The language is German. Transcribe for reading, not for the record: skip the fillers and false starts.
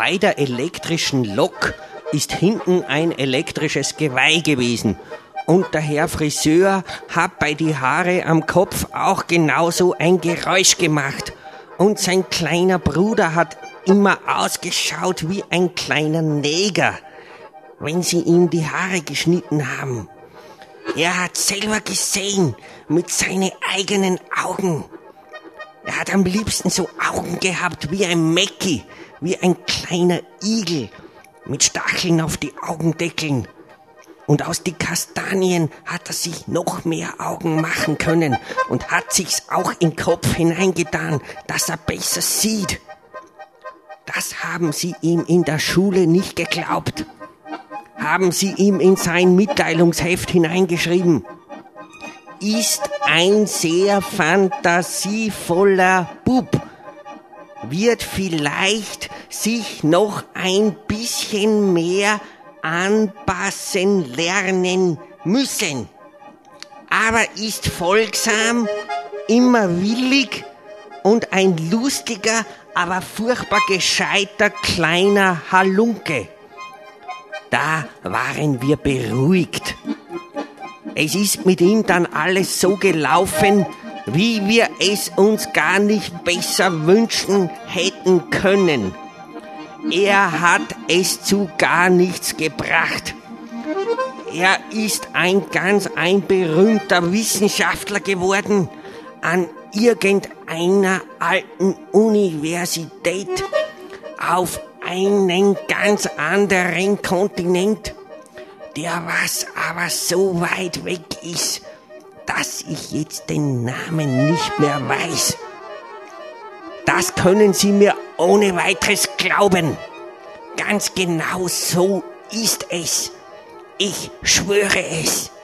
bei der elektrischen Lok ist hinten ein elektrisches Geweih gewesen. Und der Herr Friseur hat bei die Haare am Kopf auch genauso ein Geräusch gemacht. Und sein kleiner Bruder hat immer ausgeschaut wie ein kleiner Neger, wenn sie ihm die Haare geschnitten haben. Er hat selber gesehen, mit seinen eigenen Augen. Er hat am liebsten so Augen gehabt wie ein Mäcki, wie ein kleiner Igel, mit Stacheln auf die Augendeckeln. Und aus die Kastanien hat er sich noch mehr Augen machen können und hat sich's auch in den Kopf hineingetan, dass er besser sieht. Das haben sie ihm in der Schule nicht geglaubt. Haben sie ihm in sein Mitteilungsheft hineingeschrieben. Ist ein sehr fantasievoller Bub. Wird vielleicht sich noch ein bisschen mehr anpassen lernen müssen. Aber ist folgsam, immer willig und ein lustiger, aber furchtbar gescheiter kleiner Halunke. Da waren wir beruhigt. Es ist mit ihm dann alles so gelaufen, wie wir es uns gar nicht besser wünschen hätten können. Er hat es zu gar nichts gebracht. Er ist ein berühmter Wissenschaftler geworden an irgendeiner alten Universität auf einen ganz anderen Kontinent, der was aber so weit weg ist, dass ich jetzt den Namen nicht mehr weiß. Das können Sie mir ohne weiteres glauben. Ganz genau so ist es. Ich schwöre es.